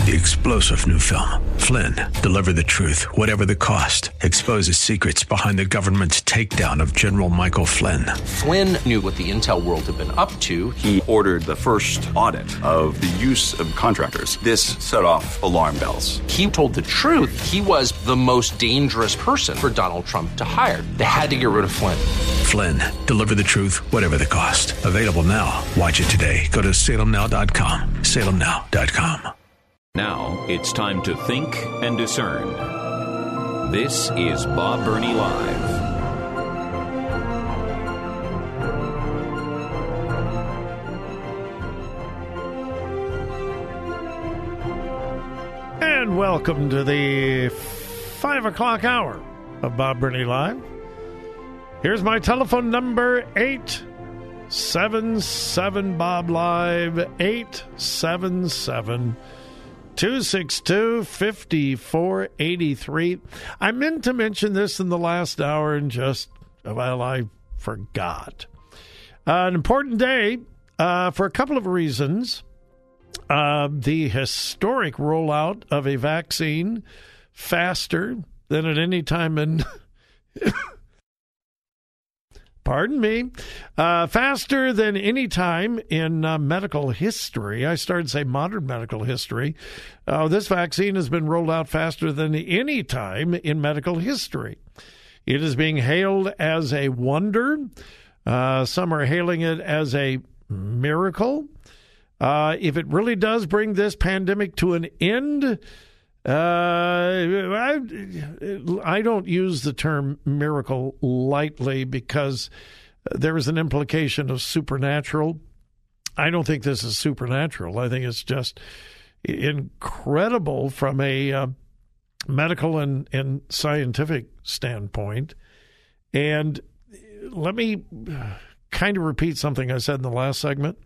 The explosive new film, Flynn, deliver the truth, whatever the cost, exposes secrets behind the government's takedown of General Michael Flynn. Flynn knew what the intel world had been up to. He ordered the first audit of the use of contractors. This set off alarm bells. He told the truth. He was the most dangerous person for Donald Trump to hire. They had to get rid of Flynn. Flynn, deliver the truth, whatever the cost. Available now. Watch it today. Go to salemnow.com. salemnow.com. Now it's time to think and discern. This is Bob Burney Live. And welcome to the 5 o'clock hour of Bob Burney Live. Here's my telephone number, 877-BOB-LIVE, 877-262-5483. I meant to mention this in the last hour and I forgot. An important day for a couple of reasons. The historic rollout of a vaccine faster than at any time in... Pardon me. Faster than any time in medical history. I started to say modern medical history. This vaccine has been rolled out faster than any time in medical history. It is being hailed as a wonder. Some are hailing it as a miracle. If it really does bring this pandemic to an end, I don't use the term miracle lightly because there is an implication of supernatural. I don't think this is supernatural. I think it's just incredible from a medical and scientific standpoint. And let me kind of repeat something I said in the last segment.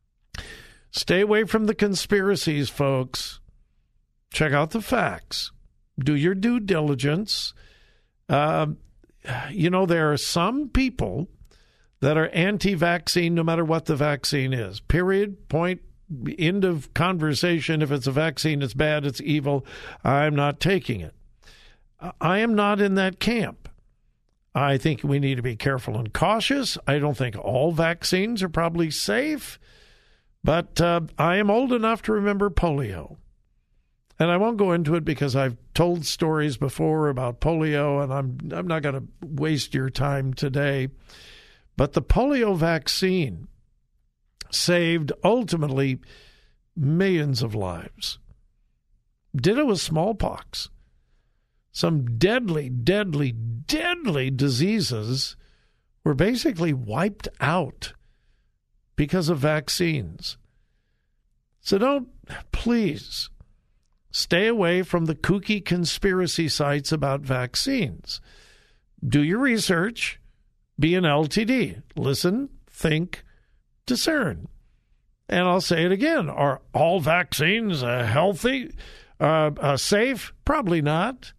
Stay away from the conspiracies, folks. Check out the facts. Do your due diligence. There are some people that are anti-vaccine no matter what the vaccine is. Period. Point. End of conversation. If it's a vaccine, it's bad, it's evil. I'm not taking it. I am not in that camp. I think we need to be careful and cautious. I don't think all vaccines are probably safe. But I am old enough to remember polio. And I won't go into it because I've told stories before about polio, and I'm not going to waste your time today. But the polio vaccine saved, ultimately, millions of lives. Ditto with smallpox. Some deadly, deadly, deadly diseases were basically wiped out because of vaccines. So don't, please, stay away from the kooky conspiracy sites about vaccines. Do your research. Be an LTD. Listen, think, discern. And I'll say it again. Are all vaccines healthy, safe? Probably not.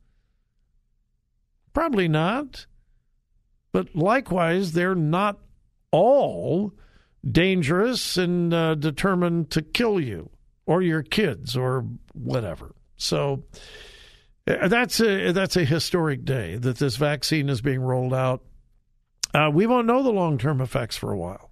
Probably not. But likewise, they're not all dangerous and determined to kill you or your kids or whatever. So that's a historic day that this vaccine is being rolled out. We won't know the long-term effects for a while.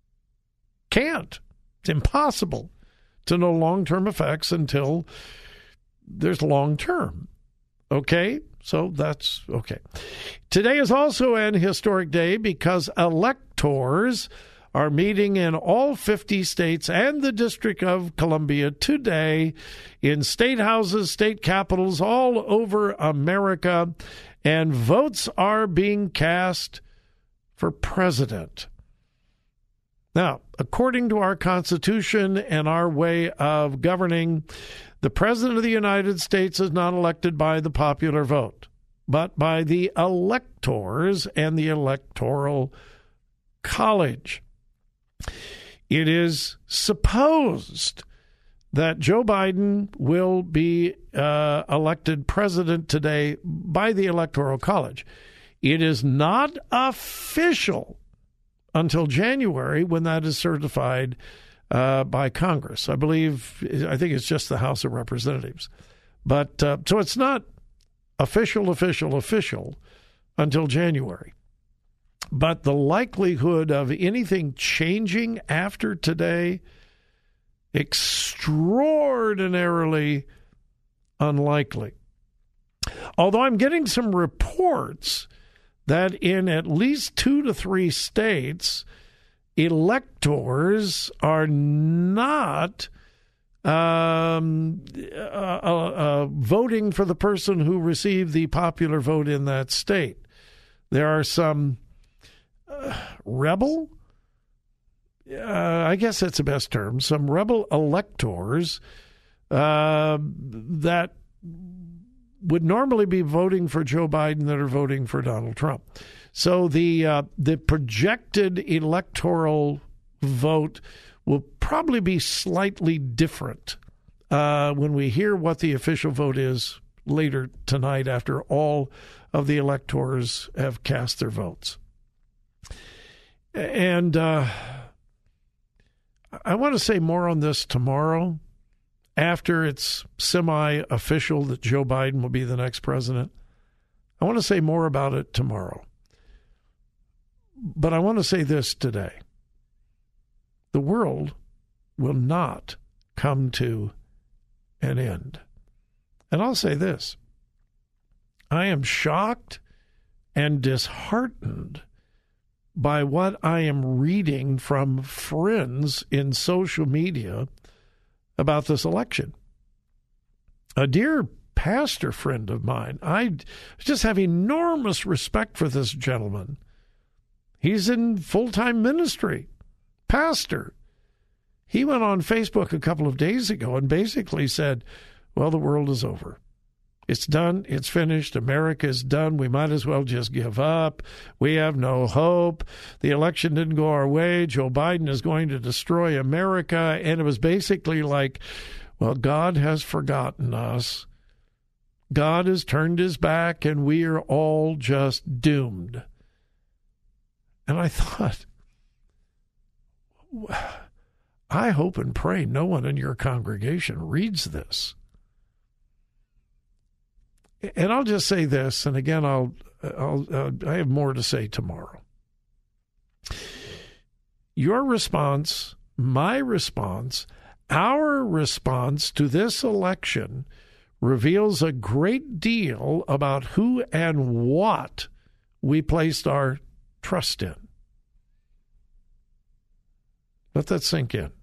Can't. It's impossible to know long-term effects until there's long-term. Okay? So that's okay. Today is also an historic day because electors are meeting in all 50 states and the District of Columbia today in state houses, state capitals all over America, and votes are being cast for president. Now, according to our Constitution and our way of governing, the President of the United States is not elected by the popular vote, but by the electors and the Electoral College. It is supposed that Joe Biden will be elected president today by the Electoral College. It is not official until January when that is certified by Congress. I think it's just the House of Representatives. But so it's not official until January. But the likelihood of anything changing after today, extraordinarily unlikely. Although I'm getting some reports that in at least 2 to 3 states, electors are not voting for the person who received the popular vote in that state. There are some rebel, I guess that's the best term, some rebel electors that would normally be voting for Joe Biden that are voting for Donald Trump. So the projected electoral vote will probably be slightly different when we hear what the official vote is later tonight after all of the electors have cast their votes. And I want to say more on this tomorrow after it's semi-official that Joe Biden will be the next president. I want to say more about it tomorrow. But I want to say this today. The world will not come to an end. And I'll say this. I am shocked and disheartened by what I am reading from friends in social media about this election. A dear pastor friend of mine, I just have enormous respect for this gentleman. He's in full-time ministry, pastor. He went on Facebook a couple of days ago and basically said, well, the world is over. It's done. It's finished. America is done. We might as well just give up. We have no hope. The election didn't go our way. Joe Biden is going to destroy America. And it was basically like, well, God has forgotten us. God has turned his back and we are all just doomed. And I thought, I hope and pray no one in your congregation reads this. And I'll just say this, and again, I have more to say tomorrow. Your response, my response, our response to this election reveals a great deal about who and what we placed our trust in. Let that sink in.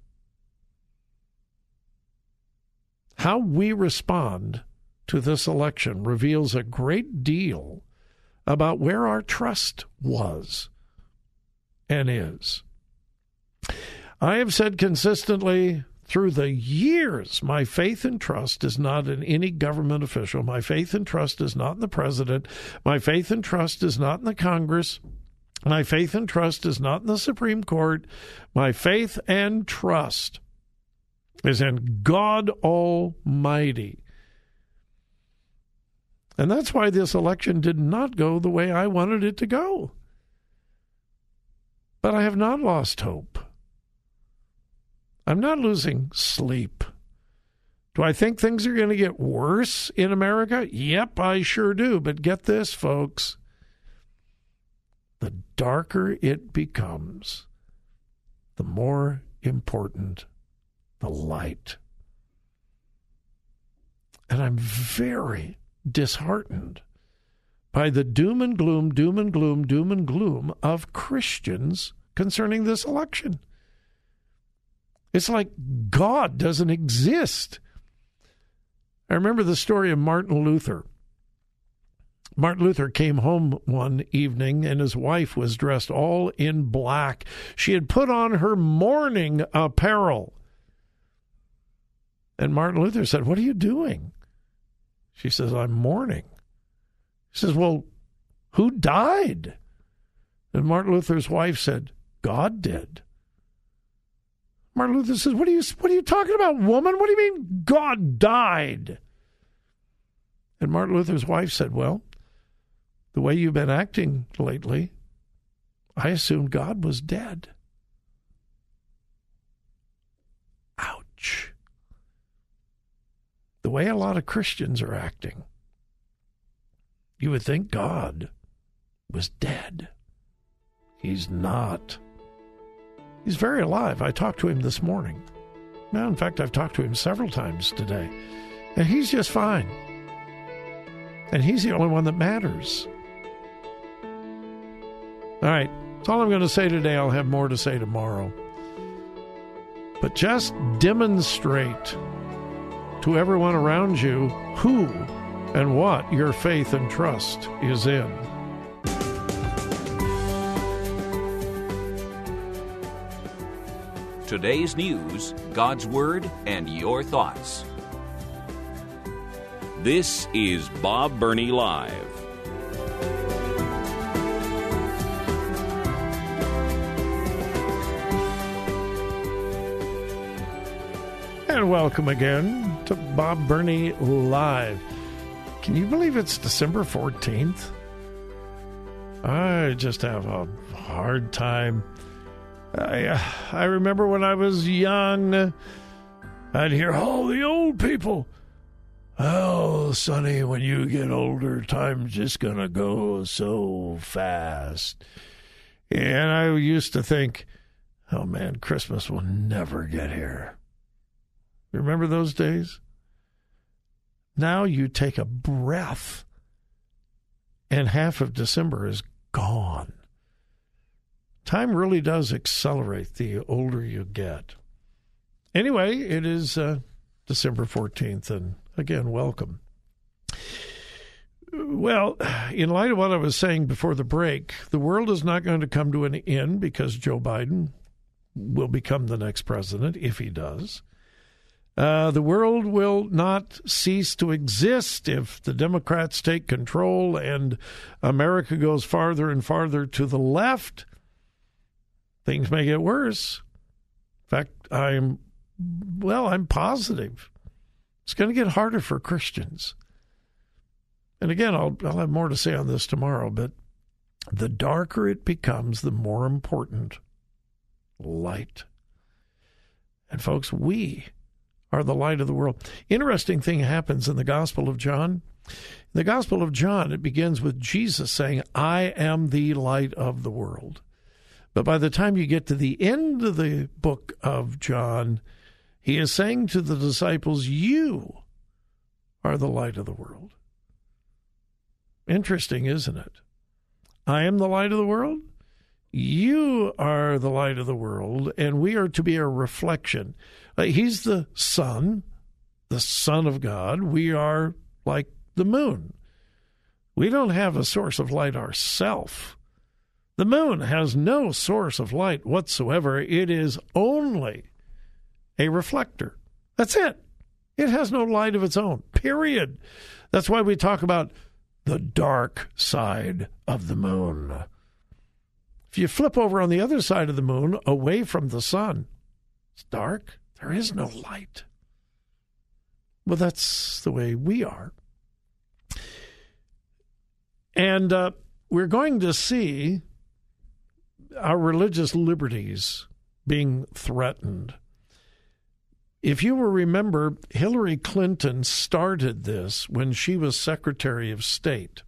How we respond to this election reveals a great deal about where our trust was and is. I have said consistently through the years, my faith and trust is not in any government official. My faith and trust is not in the president. My faith and trust is not in the Congress. My faith and trust is not in the Supreme Court. My faith and trust is in God Almighty. And that's why this election did not go the way I wanted it to go. But I have not lost hope. I'm not losing sleep. Do I think things are going to get worse in America? Yep, I sure do. But get this, folks. The darker it becomes, the more important the light. And I'm very disheartened by the doom and gloom of Christians concerning this election. It's like God doesn't exist. I remember the story of Martin Luther. Martin Luther came home one evening and his wife was dressed all in black. She had put on her mourning apparel. And Martin Luther said, "What are you doing?" She says, "I'm mourning." He says, "Well, who died?" And Martin Luther's wife said, "God did." Martin Luther says, What are you talking about, woman? What do you mean God died?" And Martin Luther's wife said, "Well, the way you've been acting lately, I assumed God was dead." much. The way a lot of Christians are acting. You would think God was dead. He's not. He's very alive. I talked to him this morning. Now, in fact, I've talked to him several times today. And he's just fine. And he's the only one that matters. All right. That's all I'm going to say today. I'll have more to say tomorrow. But just demonstrate to everyone around you who and what your faith and trust is in. Today's news, God's Word, and your thoughts. This is Bob Burney Live. And welcome again to Bob Burney Live. Can you believe it's December 14th? I just have a hard time. I remember when I was young, I'd hear, oh, the old people. Oh, Sonny, when you get older, time's just going to go so fast. And I used to think, oh, man, Christmas will never get here. Remember those days? Now you take a breath, and half of December is gone. Time really does accelerate the older you get. Anyway, it is December 14th, and again, welcome. Well, in light of what I was saying before the break, the world is not going to come to an end because Joe Biden will become the next president, if he does. The world will not cease to exist if the Democrats take control and America goes farther and farther to the left. Things may get worse. In fact, I'm positive. It's going to get harder for Christians. And again, I'll have more to say on this tomorrow, but the darker it becomes, the more important light. And folks, we are the light of the world. Interesting thing happens in the Gospel of John. In the Gospel of John, it begins with Jesus saying, I am the light of the world. But by the time you get to the end of the book of John, he is saying to the disciples, you are the light of the world. Interesting, isn't it? I am the light of the world. You are the light of the world, and we are to be a reflection. He's the Son of God. We are like the moon. We don't have a source of light ourselves. The moon has no source of light whatsoever. It is only a reflector. That's it. It has no light of its own, period. That's why we talk about the dark side of the moon. If you flip over on the other side of the moon, away from the sun, it's dark. There is no light. Well, that's the way we are. And we're going to see our religious liberties being threatened. If you will remember, Hillary Clinton started this when she was Secretary of State.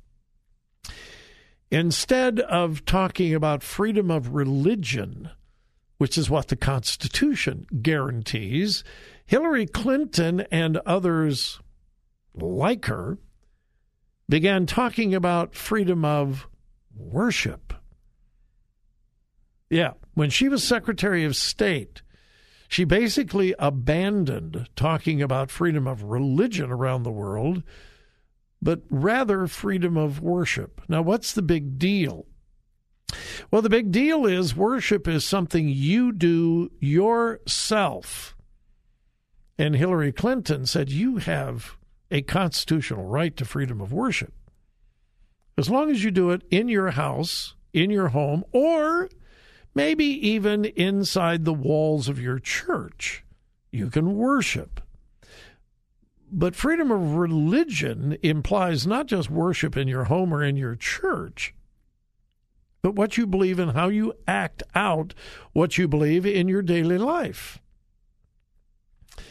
Instead of talking about freedom of religion, which is what the Constitution guarantees, Hillary Clinton and others like her began talking about freedom of worship. Yeah, when she was Secretary of State, she basically abandoned talking about freedom of religion around the world, but rather freedom of worship. Now, what's the big deal? Well, the big deal is worship is something you do yourself. And Hillary Clinton said you have a constitutional right to freedom of worship, as long as you do it in your house, in your home, or maybe even inside the walls of your church. You can worship. But freedom of religion implies not just worship in your home or in your church, but what you believe and how you act out what you believe in your daily life.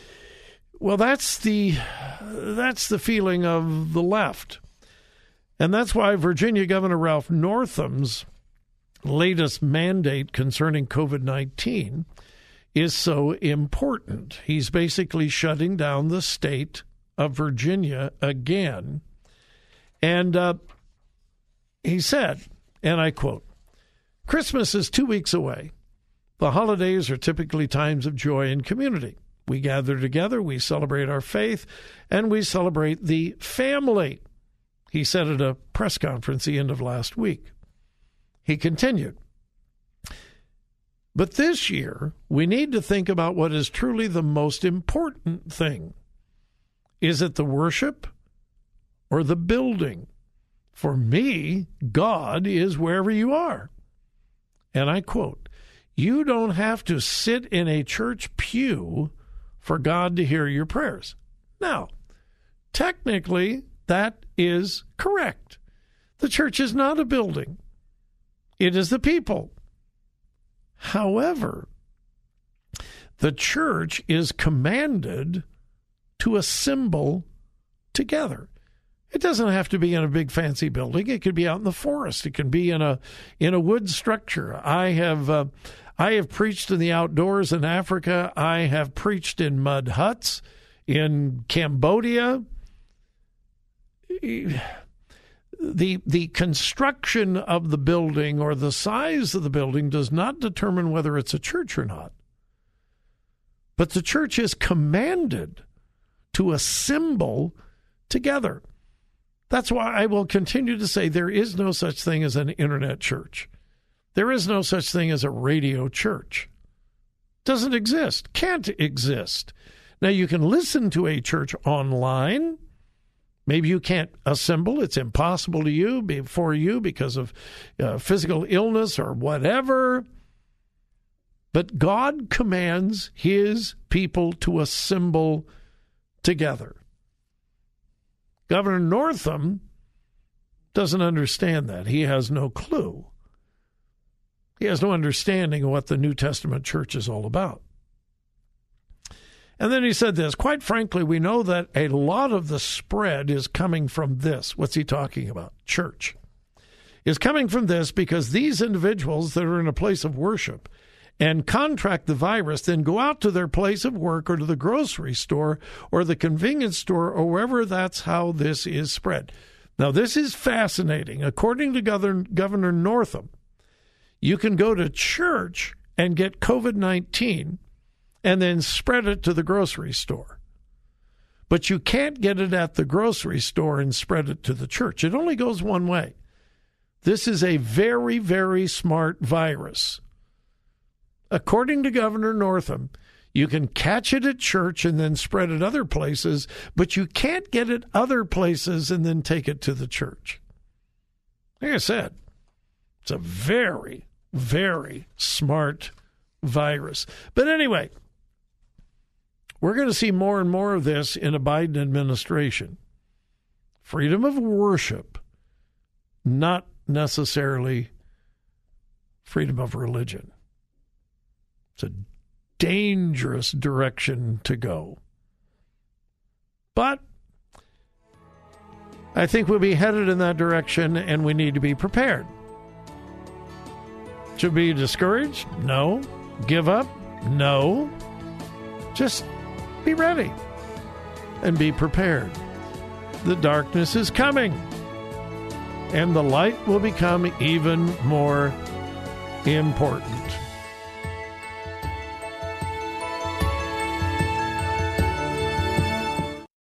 Well, that's the feeling of the left. And that's why Virginia Governor Ralph Northam's latest mandate concerning COVID-19 is so important. He's basically shutting down the state of Virginia again. And he said, and I quote, "Christmas is 2 weeks away. The holidays are typically times of joy and community. We gather together, we celebrate our faith, and we celebrate the family," he said at a press conference the end of last week. He continued, "But this year, we need to think about what is truly the most important thing. Is it the worship or the building? For me, God is wherever you are." And I quote, "You don't have to sit in a church pew for God to hear your prayers." Now, technically, that is correct. The church is not a building. It is the people. However, the church is commanded to assemble together. It doesn't have to be in a big fancy building. It could be out in the forest. It can be in a wood structure. I have preached in the outdoors in Africa. I have preached in mud huts in Cambodia. The construction of the building or the size of the building does not determine whether it's a church or not. But the church is commanded to assemble together. That's why I will continue to say there is no such thing as an internet church. There is no such thing as a radio church. Doesn't exist. Can't exist. Now, you can listen to a church online. Maybe you can't assemble. It's impossible for you because of physical illness or whatever. But God commands his people to assemble together. Governor Northam doesn't understand that. He has no clue. He has no understanding of what the New Testament church is all about. And then he said this, "Quite frankly, we know that a lot of the spread is coming from this." What's he talking about? Church. Is coming from this because these individuals that are in a place of worship and contract the virus then go out to their place of work or to the grocery store or the convenience store or wherever. That's how this is spread. Now, this is fascinating. According to Governor Northam, you can go to church and get COVID-19 and then spread it to the grocery store. But you can't get it at the grocery store and spread it to the church. It only goes one way. This is a very, very smart virus. According to Governor Northam, you can catch it at church and then spread it other places, but you can't get it other places and then take it to the church. Like I said, it's a very, very smart virus. But anyway, we're going to see more and more of this in a Biden administration. Freedom of worship, not necessarily freedom of religion. It's a dangerous direction to go. But I think we'll be headed in that direction, and we need to be prepared. Should we be discouraged? No. Give up? No. Just be ready and be prepared. The darkness is coming, and the light will become even more important.